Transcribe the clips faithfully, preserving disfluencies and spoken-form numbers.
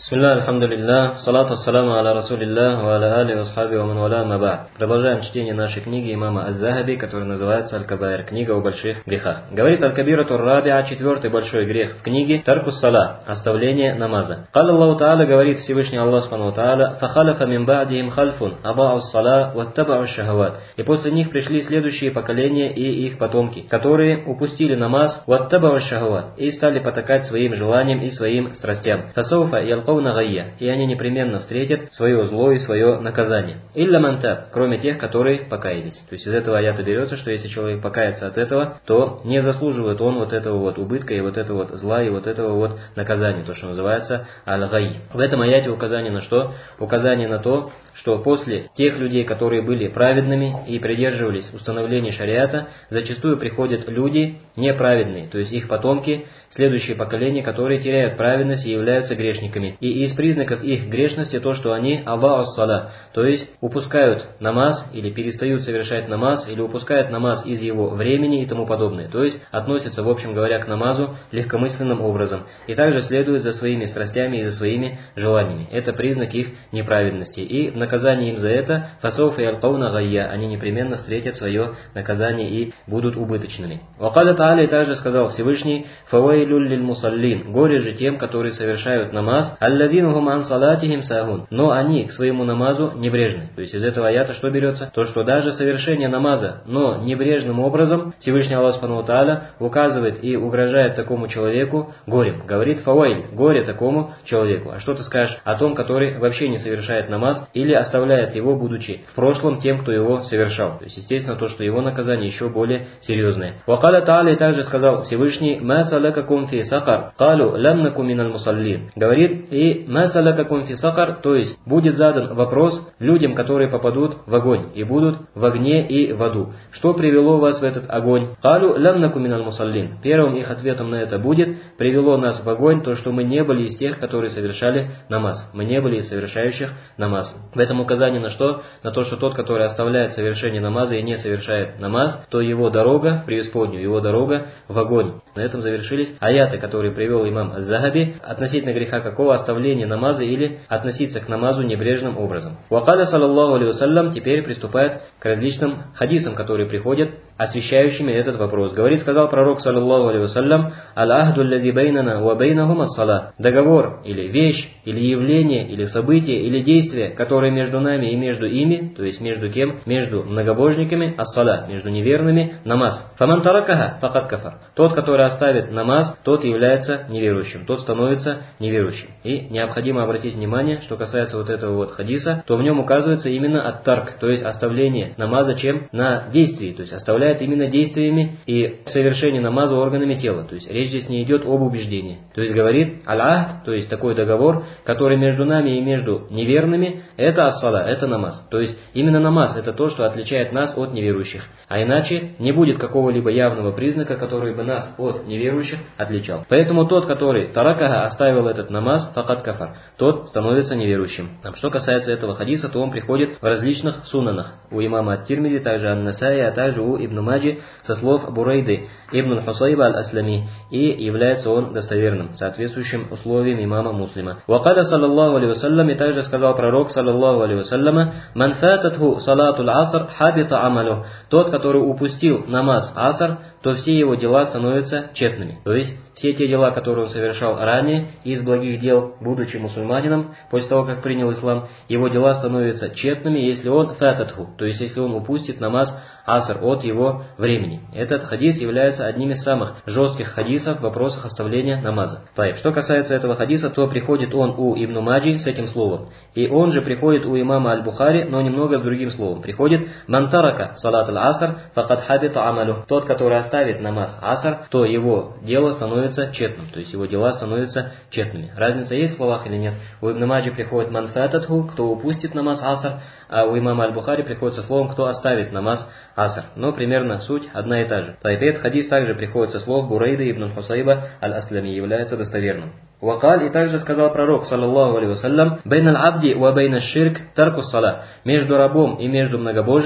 Бисмилля, альхамдулиллах, салату ассаламу аля расулиллах, ва аля али васхаби ва ман валя ма ба'д. Продолжаем чтение нашей книги имама Аз-Захаби, которая называется Аль-Кабаир, книга о больших грехах. Говорит Аль-Кабирату Рабиа, четвертый большой грех в книге, таркус сала, оставление намаза. Калла Аллаху Та'аля, говорит Всевышний Аллах Субхану ва Та'аля, фахалафа мин ба'дихим хальфун, аба'у сала, ваттаба'у шахават. И после них пришли следующие поколения и их потомки, которые упустили намаз, ваттаба'у шахават, и стали потакать своим желаниям и своим страстям. Фасауфа ялкауна гайя, и они непременно встретят свое зло и свое наказание. Илля мантаб, кроме тех, которые покаялись. То есть из этого аята берется, что если человек покается от этого, то не заслуживает он вот этого вот убытка и вот этого вот зла и вот этого вот наказания, то, что называется аль-гай. В этом аяте указание на что? Указание на то, что после тех людей, которые были праведными и придерживались установлений шариата, зачастую приходят люди неправедные, то есть их потомки, следующие поколения, которые теряют праведность и являются грешниками. И из признаков их грешности то, что они аба'у сала, то есть упускают намаз или перестают совершать намаз, или упускают намаз из его времени и тому подобное. То есть относятся, в общем говоря, к намазу легкомысленным образом. И также следуют за своими страстями и за своими желаниями. Это признак их неправедности. И в наказании им за это фасауфа ялкауна гайя, они непременно встретят свое наказание и будут убыточными. Вакаля Та'аля, и также сказал Всевышний, фавайлюль лиль мусаллин, горе же тем, которые совершают намаз, алладзина хум ан салатихим сахун, но они к своему намазу небрежны. То есть из этого аята что берется? То, что даже совершение намаза, но небрежным образом, Всевышний Аллах Субхану ва Та'аля указывает и угрожает такому человеку горем. Говорит фавайль, горе такому человеку. А что ты скажешь о том, который вообще не совершает намаз или оставляет его, будучи в прошлом тем, кто его совершал? То есть естественно то, что его наказание еще более серьезное. Вакаля Та'аля, и также сказал Всевышний, ма салакакум фи сакар, калу лам наку миналь мусаллин. Говорит, и ма салакакум фи сакар, то есть будет задан вопрос людям, которые попадут в огонь и будут в огне и в аду. Что привело вас в этот огонь? Калу лам наку миналь мусаллин. Первым их ответом на это будет, привело нас в огонь то, что мы не были из тех, которые совершали намаз. Мы не были из совершающих намаз. В этом указание на что? На то, что тот, который оставляет совершение намаза и не совершает намаз, то его дорога в преисподнюю, его дорога в огонь. На этом завершились аяты, которые привел имам Аз-Захаби относительно греха какого? Оставления намаза или относиться к намазу небрежным образом. Вакаля саллаллаху алейхи вассалям теперь приступает к различным хадисам, которые приходят, освещающими этот вопрос. Говорит, сказал пророк саллаллаху алейхи вассалям, аль-ахду аллази байнана ва байнахум ас-сала. Договор или вещь, или явление, или событие, или действие, которое между нами и между ими, то есть между кем? Между многобожниками, ас-сала, между неверными, намаз. Фаман таракаха факат кафар. Тот, который оставит намаз, тот является неверующим, тот становится неверующим. И необходимо обратить внимание, что касается вот этого вот хадиса, то в нем указывается именно ат-тарк, то есть оставление намаза чем? На действии, то есть оставляет именно действиями и совершение намаза органами тела. То есть речь здесь не идет об убеждении. То есть говорит аль-ахд, то есть такой договор, который между нами и между неверными, это ас-сала, это намаз. То есть именно намаз это то, что отличает нас от неверующих. А иначе не будет какого-либо явного признака, который бы нас от неверующих отличал. Поэтому тот, который таракаха оставил этот намаз, факат кафар, тот становится неверующим. А что касается этого хадиса, то он приходит в различных сунанах. У имама ат-Тирмизи, также ан-Насаи, а также у Ибн Маджи со слов Бурейды ибн Хусайба аль-Аслами, и является он достоверным, соответствующим условиям имама Муслима. Вакаля саллаллаху алейхи вассалям, и также сказал пророк саллаллаху алейхи вассалям, ман фататху салатул аср хабита амалю. Тот, который упустил намаз аср, то все его дела становятся тщетными. То есть все те дела, которые он совершал ранее из благих дел, будучи мусульманином, после того, как принял ислам, его дела становятся тщетными, если он фататху, то есть если он упустит намаз аср от его времени. Этот хадис является одним из самых жестких хадисов в вопросах оставления намаза. Так, что касается этого хадиса, то приходит он у Ибн Маджи с этим словом. И он же приходит у имама Аль-Бухари, но немного с другим словом. Приходит мантарака салат аль-аср факад хабита амалю. Тот, который оставит намаз аср, то его дело становится тщетным. То есть его дела становятся тщетными. Разница есть в словах или нет? У Ибн Маджи приходит ман фататху, кто упустит намаз аср, а у имама Аль-Бухари приходит со словом, кто оставит намаз аср. Но примерно суть одна и та же. Этот хадис также приходит со слов Бурейды ибн Хусайба аль-Аслами, является достоверным. Вакаль, и также сказал пророк, саллаллаху алейхи вассалям, бейналь абди ва бейнаш ширк таркус сала. Между рабом и между многобожием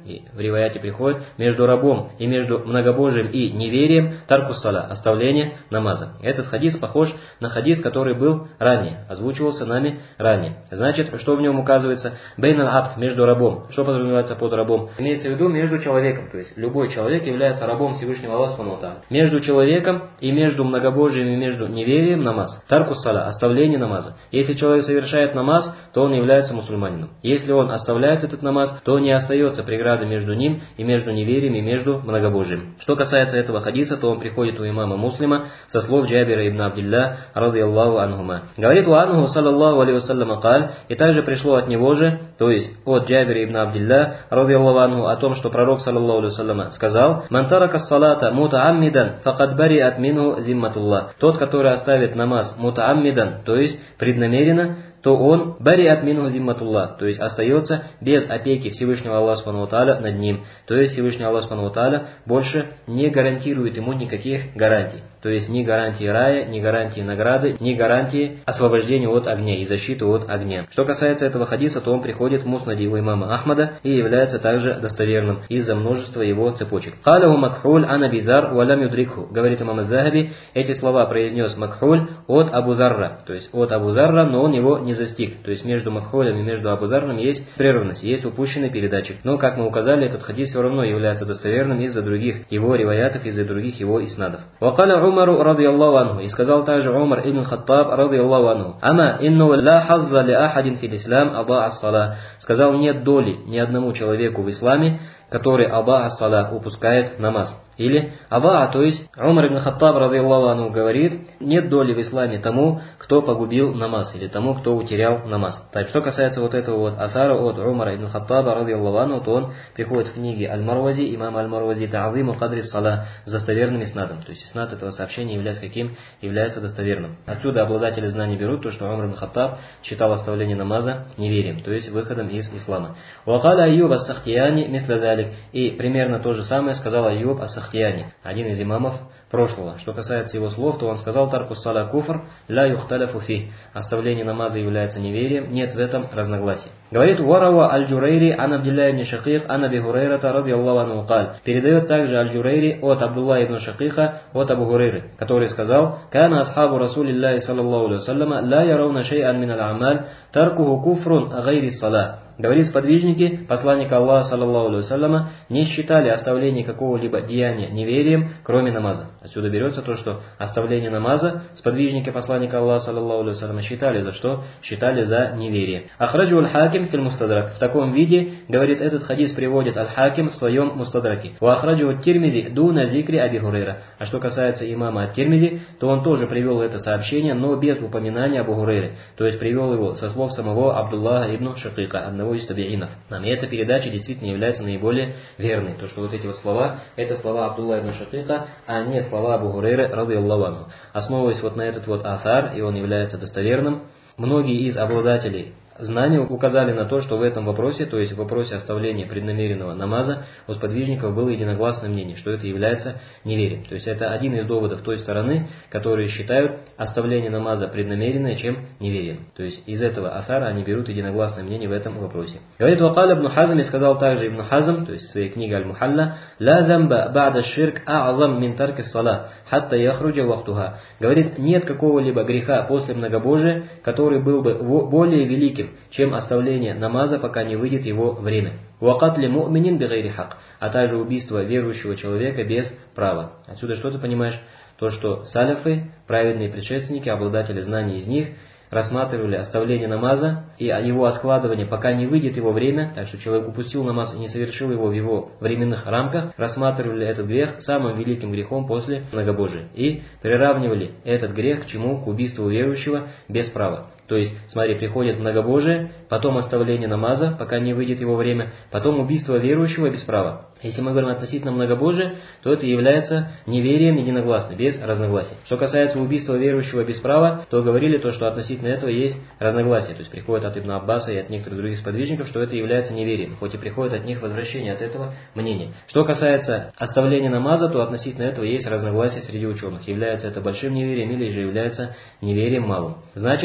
и в риваяте приходит, между рабом и между многобожием и неверием таркус сала, оставление намаза. Этот хадис похож на хадис, который был ранее, озвучивался нами ранее. Значит, что в нем указывается? Бейн аль-абд, между рабом. Что подразумевается под рабом? Имеется в виду между человеком, то есть любой человек является рабом Всевышнего Аллаха субхану ва тааля. Между человеком и между многобожием и между неверием намаз. Таркус сала, оставление намаза. Если человек совершает намаз, то он является мусульманином. Если он оставляет этот намаз, то не остается преграды между ним и между неверием и между многобожием. Что касается этого хадиса, то он приходит у имама Муслима со слов Джабира ибн Абдилля радийаллаху анхума. Говорит: «Ва анху саллаллаху алейхи вассалям каль», и также пришло от него же, то есть от Джабира ибн Абдилля радийаллаху анху, о том, что пророк саллаллаху алейхи вассалям сказал: «Ман тарака ссалата мутааммидан факад бариат минху зимматуллах». Тот, который оставит намаз мутааммидан, то есть преднамеренно, то он бариат минху зимматуллах, то есть остается без опеки Всевышнего Аллаха субхану ва тааля над ним. То есть Всевышний Аллах субхану ва тааля больше не гарантирует ему никаких гарантий. То есть ни гарантии рая, ни гарантии награды, ни гарантии освобождения от огня и защиты от огня. Что касается этого хадиса, то он приходит в муснаде у имама Ахмада и является также достоверным из-за множества его цепочек. «Калаху Макхуль ан Аби Зар ва лам юдрикху», говорит имам аз-Захаби, эти слова произнес Макхуль от Абу Зарра, то есть от Абу Зарра, но он его не застиг. То есть между Макхулем и между Абу Зарром есть прерванность, есть упущенный передатчик. Но, как мы указали, этот хадис все равно является достоверным из-за других его риваятов, из-за других его иснадов. Умару радийаллаху анху, и сказал также Умар ибн Хаттаб радийаллаху анху: «Ама инну ла хазза ли ахадин фил ислам ада'a ас-сала». Сказал: нет доли ни одному человеку в исламе, который ада'a ас-сала, упускает намаз. Или ада'a, то есть Умар ибн Хаттаб радийаллаху анху говорит: нет доли в исламе тому, кто погубил намаз, или тому, кто утерял намаз. Так, что касается вот этого вот асара от Умара ибн Хаттаба радийаллаху анху, то он приходит в книге Аль-Марвази, имам Аль-Марвази Та'азиму кадри сала, с достоверным иснадом. То есть иснад этого сообщения является каким? Является достоверным. Отсюда обладатели знаний берут то, что Умар ибн Хаттаб считал оставление намаза неверием, то есть выходом из ислама. Вакаля Айюб ас-Сахтияни мисля залик, и примерно то же самое сказал Айюб ас-Сахтияни, один из имамов прошлого. Что касается его слов, то он сказал: «Таркус сала куфр, ля юхталяфу фи». Оставление намаза является неверием, нет в этом разногласий. Говорит: «Варава аль-Джурейри ан Абдилля ибн Шакик ан Аби Хурейрата радийаллаху анху каль». Передает также аль-Джурейри от Абдулла ибн Шакиха от Абу Хурейры, который сказал: «Кана асхабу Расулиллахи саллаллаху алейхи вассаляма ла ярауна шей'ан мин аль-амаль таркуху куфрун гайри сала». Говорит, сподвижники посланника Аллаха саллаллаху алейхи вассаляма не считали оставление какого-либо деяния неверием, кроме намаза. Отсюда берется то, что оставление намаза сподвижники посланника Аллаха саллаллаху алейхи вассаляма считали за что? Считали за неверие. Ахраджу аль-Хаким филь мустадрак. В таком виде, говорит, этот хадис приводит аль-Хаким в своем мустадраке. Ва ахраджу ат-Тирмизи дуна зикри Аби Хурейра. А что касается имама ат-Тирмизи, то он тоже привел это сообщение, но без упоминания Абу Хурейры. То есть привел его со слов самого Абдуллаха ибн Шакика, одного из табиинов. И эта передача действительно является наиболее верной. То, что вот эти вот слова, это слова Абдулла ибн Шакика, а не слова Абу Хурейры радийаллаху анху. Основываясь вот на этот вот атар, и он является достоверным, многие из обладателей знания указали на то, что в этом вопросе, то есть в вопросе оставления преднамеренного намаза, у сподвижников было единогласное мнение, что это является неверием. То есть это один из доводов той стороны, которые считают оставление намаза преднамеренное, чем неверием. То есть из этого асара они берут единогласное мнение в этом вопросе. Говорит: «Вакаля ибн Хазм», и сказал также ибн Хазм, то есть в своей книге Аль-Мухалла: «Ла замба ба'да ширк а'азам мин тарки ссала, хатта яхруджа вахтуха». Говорит, нет какого-либо греха после многобожия, который был бы более великим, чем оставление намаза, пока не выйдет его время. «Вакатли му'минин бигайри хак», а также убийство верующего человека без права. Отсюда что ты понимаешь? То, что саляфы, праведные предшественники, обладатели знаний из них, рассматривали оставление намаза и его откладывание, пока не выйдет его время, так что человек упустил намаз и не совершил его в его временных рамках, рассматривали этот грех самым великим грехом после многобожия и приравнивали этот грех к чему? К убийству верующего без права. То есть, смотри, приходит многобожие, потом оставление намаза, пока не выйдет его время, потом убийство верующего без права. Если мы говорим относительно многобожия, то это является неверием единогласно, без разногласий. Что касается убийства верующего без права, то говорили то, что относительно этого есть разногласия. То есть приходит от Ибн Аббаса и от некоторых других сподвижников, что это является неверием, хоть и приходит от них возвращение от этого мнения. Что касается оставления намаза, то относительно этого есть разногласия среди ученых. Является это большим неверием или же является неверием малым. Значит, что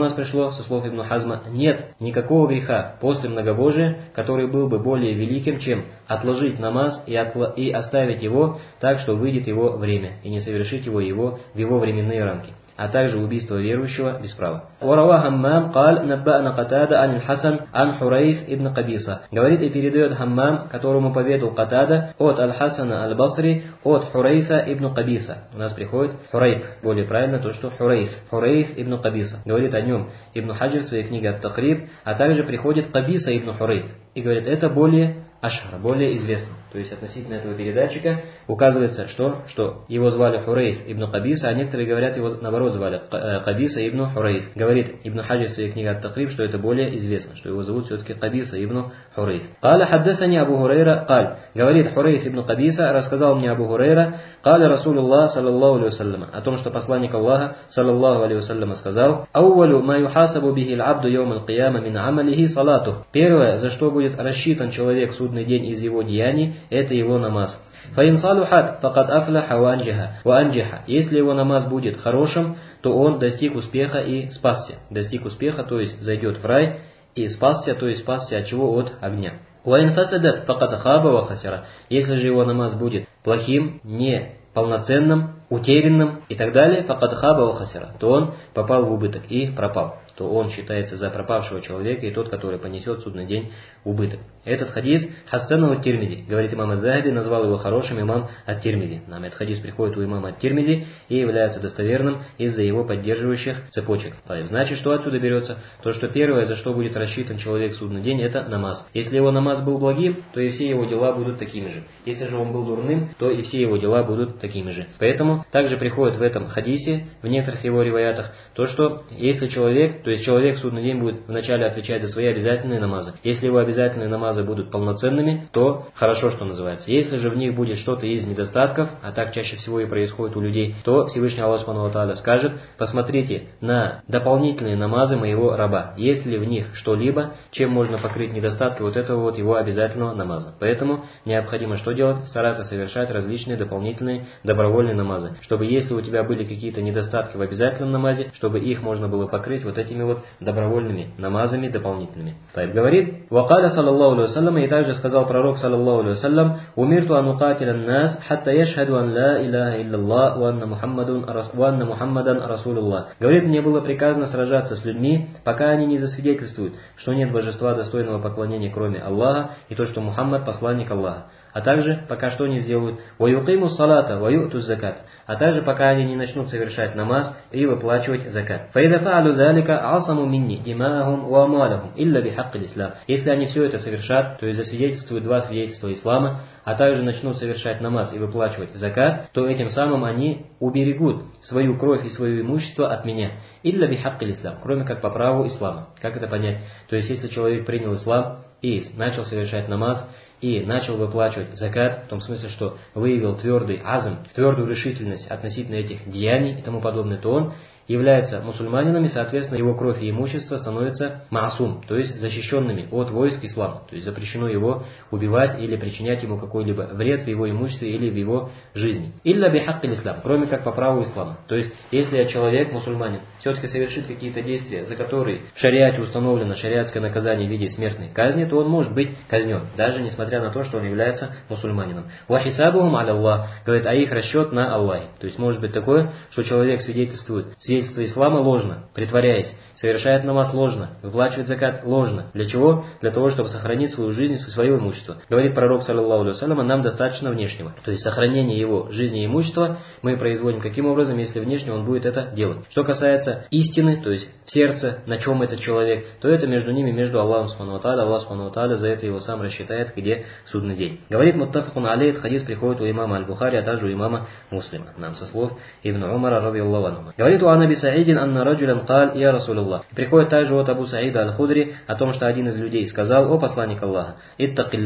нас пришло со слов Ибн Хазма? Нет никакого греха после многобожия, который был бы более великим, чем отложить намаз и, отла- и оставить его так, что выйдет его время, и не совершить его, его в его временные рамки, а также убийство верующего без права. Варава Хаммам قال نبأنا قتادة عن الحسن عن حريث ибн Кабиса. Говорит и передает Хаммам, которому поведал Катада от Аль-Хасана Аль-Басри, от Хурейса ибн Кабиса. У нас приходит Хурейб, более правильно то, что Хурейс. Хурейс ибн Кабиса. Говорит о нем Ибн Хаджир в своей книге Ат-Тахриб, а также приходит Кабиса ибн Хурейс. И говорит, это более ашхар, более известно. То есть относительно этого передатчика указывается, что, что его звали Хурейс ибн Кабиса, а некоторые говорят, его наоборот звали Кабиса ибн Хурейс. Говорит Ибн Хаджир в своей книге Ат-Тахриб, что это более известно, что его зовут все-таки Кабиса ибн Хурейс. Каля хаддасани Абу Хурейра, каль. Говорит Хурейс ибн Кабиса, рассказал мне Абу Хурейра, каля Расулуллах саллаллаху алейхи вассалям, о том, что посланник Аллаха саллаллаху алейхи вассалям сказал: «Аувалю ма юхасабу бихи аль-абду йоум аль-кияма мин амалихи салатух». Первое, за что будет рассчитан человек в судный день из его деяний, это его намаз. فَإِنْ صَلُحَتْ فَقَدْ أَفْلَحَ وَأَنْجَحَ. Если его намаз будет хорошим, то он достиг успеха и спасся. Достиг успеха, то есть зайдет в рай, и спасся, то есть спасся от чего? От огня. وَإِنْ فَسَدَتْ فَقَدْ خَابَ وَخَسِرَ. Если же его намаз будет плохим, неполноценным, утерянным и так далее, فَقَدْ خَابَ وَخَسِرَ, то он попал в убыток и пропал. То он считается за пропавшего человека и тот, который понесет в судный день убыток. Этот хадис Хасан ат-Тирмизи, говорит имам Ат-Захаби, назвал его хорошим имам Ат-Тирмизи. Нам этот хадис приходит у имама Ат-Тирмизи и является достоверным из-за его поддерживающих цепочек. Значит, что отсюда берется? То, что первое, за что будет рассчитан человек в судный день, это намаз. Если его намаз был благим, то и все его дела будут такими же. Если же он был дурным, то и все его дела будут такими же. Поэтому также приходит в этом хадисе, в некоторых его риваятах, то, что если человек, то есть человек в судный день будет вначале отвечать за свои обязательные намазы. Если его обязательные намазы будут полноценными, то хорошо, что называется. Если же в них будет что-то из недостатков, а так чаще всего и происходит у людей, то Всевышний Аллах Субхану ва Тааля скажет: посмотрите на дополнительные намазы моего раба, есть ли в них что-либо, чем можно покрыть недостатки вот этого вот его обязательного намаза. Поэтому необходимо что делать? Стараться совершать различные дополнительные добровольные намазы, чтобы если у тебя были какие-то недостатки в обязательном намазе, чтобы их можно было покрыть вот этими вот добровольными намазами дополнительными. Так говорит, вакаля саллаллаху алейхи вассалям, и также сказал пророк саллаллаху алейхи вассалям: умирту ан укатиля нас, хатта яшхаду ан ла илляха илляллах, ва анна Мухаммадан, ва анна Мухаммадан расулуллах. Говорит, мне было приказано сражаться с людьми, пока они не засвидетельствуют, что нет божества достойного поклонения, кроме Аллаха, и то, что Мухаммад посланник Аллаха. А также, пока что не сделают, وَيُقِيمُ الصَّلَاةَ وَيُؤْتُ الزَّكَاةَ, а также, пока они не начнут совершать намаз и выплачивать закат. فَإِذَا فَعَلُوا ذَلِكَ عَصَمُوا مِنِّي دِمَاءَهُمْ وَأَمْوَالَهُمْ إِلَّا بِحَقِّ الْإِسْلَامِ. Если они все это совершат, то есть засвидетельствуют два свидетельства ислама, а также начнут совершать намаз и выплачивать закат, то этим самым они уберегут свою кровь и свое имущество от меня. «Илля бихакки l'ислам», кроме как по праву ислама. Как это понять? То есть, если человек принял ислам и начал совершать намаз, и начал выплачивать закат, в том смысле, что выявил твердый азм, твердую решительность относительно этих деяний и тому подобное, то он является мусульманином, и, соответственно, его кровь и имущество становятся маасум, то есть защищенными от войск ислама. То есть запрещено его убивать или причинять ему какой-либо вред в его имуществе или в его жизни. Илля бихакки l'ислам, кроме как по праву ислама. То есть, если человек, мусульманин, все-таки совершит какие-то действия, за которые в шариате установлено шариатское наказание в виде смертной казни, то он может быть казнен, даже несмотря на то, что он является мусульманином. «Вахисабухум аля Аллах», говорит, а их расчет на Аллахе. То есть, может быть такое, что человек свидетельствует, свидетельство ислама ложно, притворяясь, совершает намаз ложно, выплачивает закат ложно. Для чего? Для того, чтобы сохранить свою жизнь и свое имущество. Говорит пророк, саллаллаху алейхи вассалям, нам достаточно внешнего. То есть сохранение его жизни и имущества мы производим каким образом, если внешне он будет это делать. Что касается истины, то есть в сердце, на чем этот человек, то это между ними, между Аллахом субхану ва тааля. Аллах субхану ва тааля за это его сам рассчитает, где судный день. Говорит муттафакун алейх, хадис приходит у имама Аль-Бухари, а также у имама Муслима. Нам со слов Ибн Умара радийаллаху анху. Говорит у Анаби Саидин анна раджулян каль я Расулуллах. Приходит также от Абу Саида Аль-Худри о том, что один из людей сказал: о посланник Аллаха, иттакилля,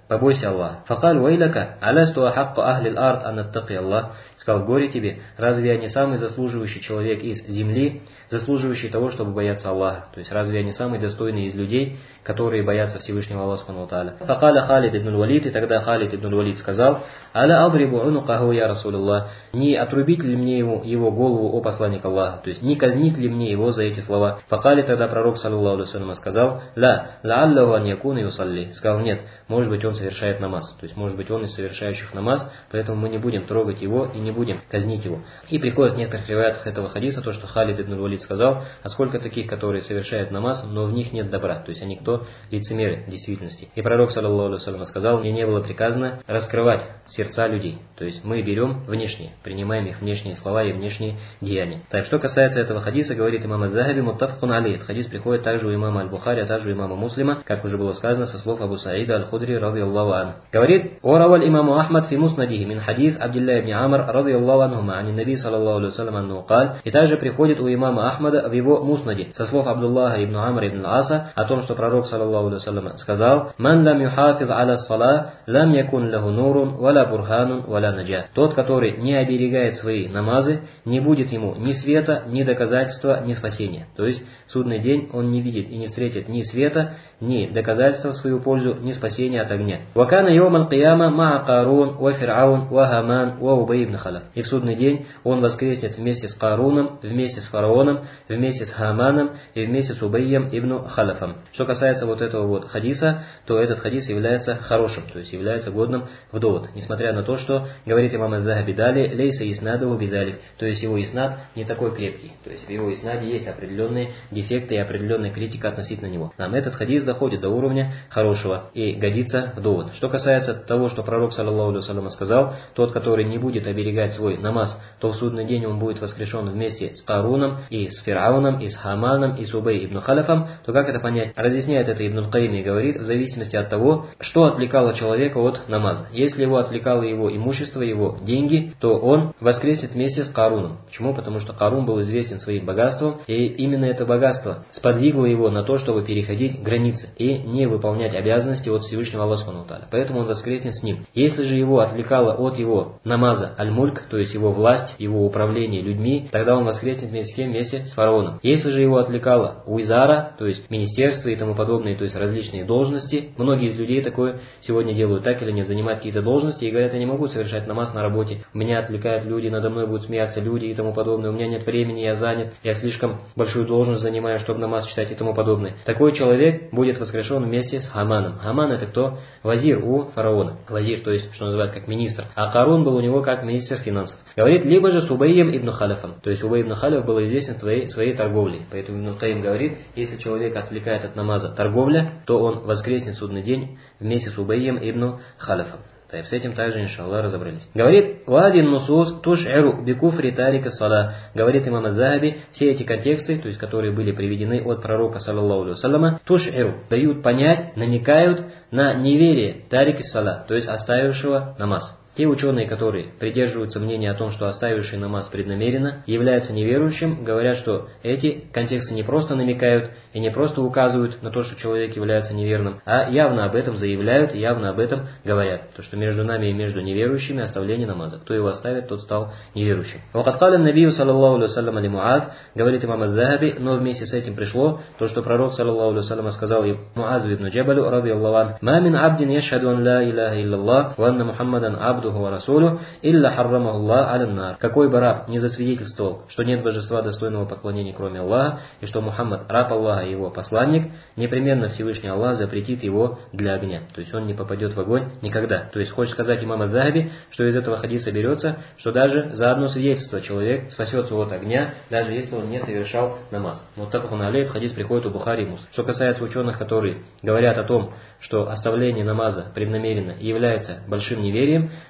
побойся Аллаха. Факаль вайлака, алясту ахакку ахли аль-ард анаттаки Аллах. Сказал, горе тебе, разве я не самый заслуживающий человек из земли, заслуживающий того, чтобы бояться Аллаха? То есть, разве я не самый достойный из людей, которые боятся Всевышнего Аллаха Субхану ва Тааля? Факаля Халид ибн Валид, и тогда Халид ибн Валид сказал, аля адрибу унукаху я Расулаллах, не отрубить ли мне его, его голову, о посланник Аллаха? То есть, не казнить ли мне его за эти слова? Факали тогда пророк, саллаллаху алейхи ва саллям, сказал, ля, лааллаху ан якуна юсалли. Сказал, нет, может быть он совершает намаз. То есть, может быть он из совершающих намаз, поэтому мы не будем трогать его и не будем казнить его. И приходит в некоторых риваятах этого хадиса то, что Халид ибн Валид сказал, а сколько таких, которые совершают намаз, но в них нет добра. То есть, они кто? Лицемеры в действительности. И пророк, саллаллаху алейхи ва саллям, сказал, мне не было приказано раскрывать сердца людей. То есть, мы берем внешние, принимаем их внешние слова и внешние деяния. Так, что касается этого хадиса, говорит имам Аз-Захаби, муттафакун алейх. Хадис приходит также у имама Аль-Бухари, а также у имама Муслима, как уже было сказано со слов Абу Саида Аль-Худри, радийаллаху анху. Говорит, ораваль имаму Ахмад фи муснадихи мин хадис Абдилля ибн Амр, радийаллаху анхума, ани наби саллаллаху алейхи ва саллям анну каль. И также приходит у имама Ахмада в его муснаде со слов Абдуллаха ибн Амр ибн Аса о том, что пророк, саллаллаху алейхи ва саллям, сказал, ман лам юхафиз аля салла, лам якун лаху нурун, валя бурханун, валя наджа. Тот, который не оберегает свои намазы, не будет ему ни света, ни доказательства, ни спасения. То есть, в судный день он не видит и не встретит ни света, ни доказательства в свою пользу, ни спасения от огня. Вакана йомал кияма ма Карун, ва Фир'аун, ва Хаман, ва Убай ибн Халаф. И в судный день он воскреснет вместе с Каруном, вместе с фараоном, вместе с Хаманом и вместе с Убайем ибн Халафом. Что касается вот этого вот хадиса, то этот хадис является хорошим, то есть является годным в довод. Несмотря на то, что говорит имам Аз-Захаби далее, лейса иснадуху бидалик, то есть его иснад не такой крепкий. То есть в его иснаде есть определенные дефекты и определенная критика относительно него. Нам этот хадис доходит до уровня хорошего и годится в довод. Что касается того, что пророк, саллаллаху алейхи ва саллям, сказал, тот, который не будет оберегать свой намаз, то в судный день он будет воскрешен вместе с Каруном, и с Фир'ауном, и с Хаманом, и с Убай ибн Халафом, то как это понять? Разъясняет это Ибн Аль-Каим и говорит, в зависимости от того, что отвлекало человека от намаза. Если его отвлекало его имущество, его деньги, то он воскреснет вместе с Каруном. Почему? Потому что Карун был известен своим богатством, и именно это богатство сподвигло его на то, чтобы переходить границы и не выполнять обязанности от Всевышнего Аллаха Субхану ва Тааля. Поэтому он воскреснет с ним. Если же его отвлекало от его намаза аль-мульк, то есть его власть, его управление людьми, тогда он воскреснет вместе с кем? Вместе с фараоном. Если же его отвлекало уизара, то есть министерство и тому подобные, то есть различные должности, многие из людей такое сегодня делают, так или нет, занимают какие-то должности и говорят, я не могу совершать намаз на работе, меня отвлекают люди, надо мной будут смеяться люди и тому подобное, у меня нет времени, я занят, я слишком большую должность занимаю, чтобы намаз читать и тому подобное. Такой человек будет воскрешен вместе с Хаманом. Хаман это кто? Вазир у фараона. Вазир, то есть, что называется, как министр. А Карун был у него как министр финансов. Говорит, либо же с Убайем ибн Халафом. То есть, Убай ибн Халаф был известен своей, своей торговлей. Поэтому Ибн Аль-Каим говорит, если человек отвлекает от намаза торговля, то он воскреснет в судный день вместе с Убайем ибн Халафом. Так, с этим также, иншаллах, разобрались. Говорит, «Вадин нусус туш'иру бикуфри тарика сала». Говорит имам Аз-Захаби, все эти контексты, то есть, которые были приведены от пророка, саллаллаху алейхи ва салляма, туш'иру, дают понять, намекают на неверие тарика сала, то есть, оставившего намаз. Те ученые, которые придерживаются мнения о том, что оставивший намаз преднамеренно является неверующим, говорят, что эти контексты не просто намекают и не просто указывают на то, что человек является неверным, а явно об этом заявляют и явно об этом говорят. То, что между нами и между неверующими оставление намаза. Кто его оставит, тот стал неверующим. وقد قال النبي صلى الله عليه وسلم لمعاذ, говорит имам Аз-Захаби, но вместе с этим пришло то, что пророк, саллаллаху алейхи ва саллям, сказал Муазу ибн Джабалю, радийаллаху анху, «Ма мин абдин яшхаду ан ла илляха илляллах, ва анна Мухаммадан абду ва расулю, илля харрамаху Аллах аля нар». Какой бы раб не засвидетельствовал, что нет божества достойного поклонения, кроме Аллаха, и что Мухаммад раб Аллаха и его посланник, непременно Всевышний Аллах запретит его для огня. То есть он не попадет в огонь никогда. То есть хочет сказать имам Аз-Захаби, что из этого хадиса берется, что даже за одно свидетельство человек спасется от огня, даже если он не совершал намаз. Но так как он алейт, хадис приходит у Бухари и Муслима. Что касается ученых, которые говорят о том, что оставление намаза преднамеренно является большим неверием,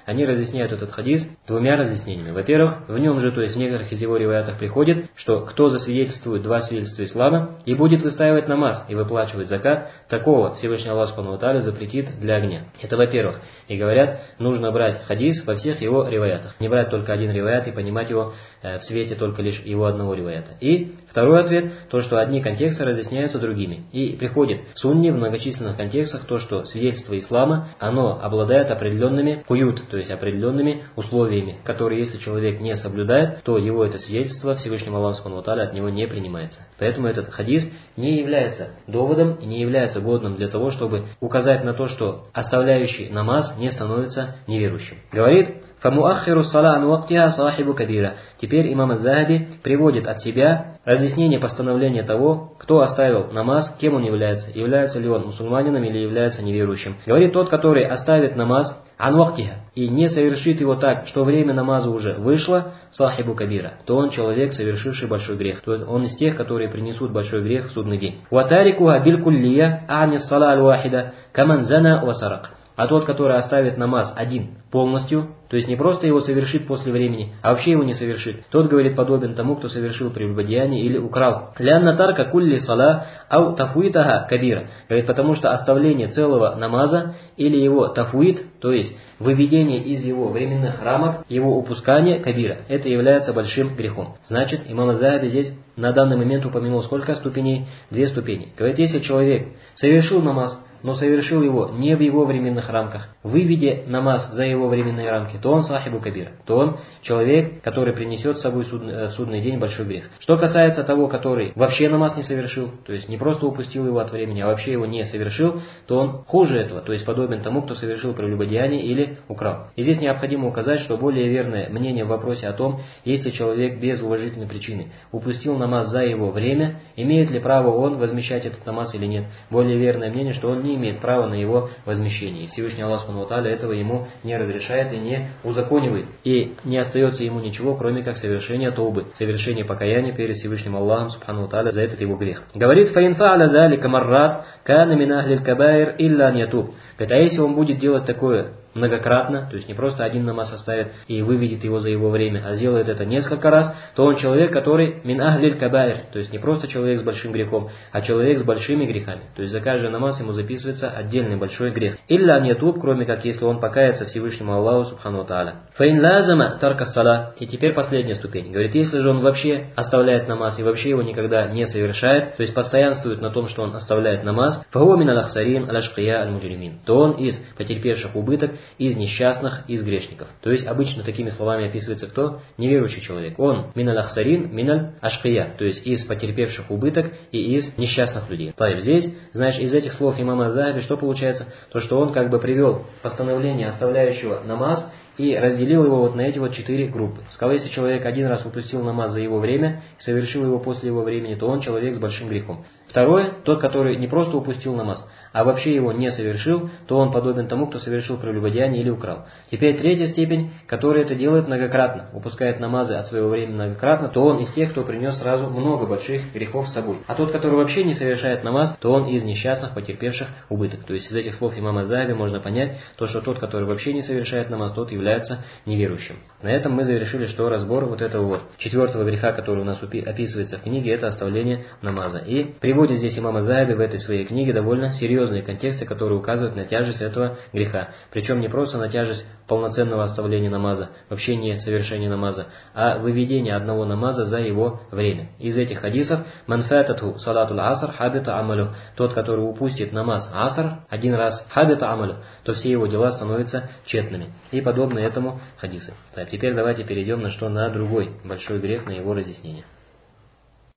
они разъясняют этот хадис двумя разъяснениями. Во-первых, в нем же, то есть в некоторых из его риваятах приходит, что кто засвидетельствует два свидетельства ислама и будет выстаивать намаз и выплачивать закат, такого Всевышний Аллах Субхану ва Тааля запретит для огня. Это во-первых. И говорят, нужно брать хадис во всех его риваятах. Не брать только один риваят и понимать его в свете только лишь его одного риваята. И второй ответ, то, что одни контексты разъясняются другими. И приходит в сунне в многочисленных контекстах то, что свидетельство ислама, оно обладает определенными куют, то есть определенными условиями, которые, если человек не соблюдает, то его это свидетельство Всевышним Аллахом Субхану ва Тааля от него не принимается. Поэтому этот хадис не является доводом и не является годным для того, чтобы указать на то, что оставляющий намаз не становится неверующим. Говорит فَمُؤَخِّرُ الصَّلَاةَ عَنْ وَقْتِهَا صَاحِبُ كَبِيرَةٍ. Теперь имам ас-Захаби приводит от себя разъяснение постановления того, кто оставил намаз, кем он является, является ли он мусульманином или является неверующим. Говорит, тот, который оставит намаз ан вактиха и не совершит его так, что время намаза уже вышло, сахибу кабира, то он человек, совершивший большой грех. То есть он из тех, которые принесут большой грех в судный день. وَتَارِكُهَا بِالْكُلِّيَّةِ عَنِ الصَّلَاةِ الْوَاحِدَةِ كَمَنْ زَنَى وَسَرَقَ. А тот, который оставит намаз один полностью, то есть не просто его совершит после времени, а вообще его не совершит, тот, говорит, подобен тому, кто совершил прелюбодеяние или украл. «Лянна тарка кулли сала ау тафуитаха кабира». Говорит, потому что оставление целого намаза или его тафуит, то есть выведение из его временных рамок, его упускание кабира, это является большим грехом. Значит, имам ас-Захаби здесь на данный момент упомянул сколько ступеней? Две ступени. Говорит, если человек совершил намаз, но совершил его не в его временных рамках, выведя намаз за его временные рамки, то он сахибу кабира, то он человек, который принесет с собой в судный день большой грех. Что касается того, который вообще намаз не совершил, то есть не просто упустил его от времени, а вообще его не совершил, то он хуже этого, то есть подобен тому, кто совершил прелюбодеяние или украл. И здесь необходимо указать, что более верное мнение в вопросе о том, если человек без уважительной причины упустил намаз за его время, имеет ли право он возмещать этот намаз или нет. Более верное мнение, что он не имеет права на его возмещение. И Всевышний Аллах Субхану ва Тааля этого ему не разрешает и не узаконивает. И не остается ему ничего, кроме как совершение таубы, совершение покаяния перед Всевышним Аллахом Субхану ва Тааля за этот его грех. Говорит, فَإِنْ فَعَلَ ذَلِكَ مَرَّاتٍ كَانَ مِنْ أَهْلِ الْكَبَائِرِ إِلَّا أَنْ يَتُوبَ. А если он будет делать такое многократно, то есть не просто один намаз оставит и выведет его за его время, а сделает это несколько раз, то он человек, который мин ахлиль кабаир, то есть не просто человек с большим грехом, а человек с большими грехами. То есть за каждый намаз ему записывается отдельный большой грех. Илля не тут, кроме как если он покается Всевышнему Аллаху Субхану ва Тааля. Фаин лазама тарка сала. И теперь последняя ступень. Говорит, если же он вообще оставляет намаз и вообще его никогда не совершает, то есть постоянствует на том, что он оставляет намаз, фаху мин аль-ахсарин аль-ашкия аль-муджримин, то он из потерпевших убыток, из несчастных, из грешников. То есть обычно такими словами описывается кто? Неверующий человек. Он миналь ахсарин, миналь ашкия, то есть из потерпевших убыток и из несчастных людей. Так, здесь, знаешь, из этих слов имама ас-Захаби что получается? То, что он как бы привел постановление оставляющего намаз и разделил его вот на эти вот четыре группы. Сказал, если человек один раз упустил намаз за его время и совершил его после его времени, то он человек с большим грехом. Второе, тот, который не просто упустил намаз, а вообще его не совершил, то он подобен тому, кто совершил прелюбодеяние или украл. Теперь третья степень, который это делает многократно, упускает намазы от своего времени многократно, то он из тех, кто принес сразу много больших грехов с собой. А тот, который вообще не совершает намаз, то он из несчастных, потерпевших убыток. То есть из этих слов имама ас-Захаби можно понять, то, что тот, который вообще не совершает намаз, тот является неверующим. На этом мы завершили, что разбор вот этого вот четвертого греха, который у нас описывается в книге, это оставление намаза. И приводит здесь имам ас-Захаби в этой своей книге довольно серьезные контексты, которые указывают на тяжесть этого греха. Причем не просто на тяжесть полноценного оставления намаза, вообще не совершения намаза, а выведение одного намаза за его время. Из этих хадисов манфататху салатул аср хабита амалю, тот, который упустит намаз аср один раз хабита амалю, то все его дела становятся тщетными. И подобно этому хадисы. Так, теперь давайте перейдем на что? На другой большой грех, на его разъяснение.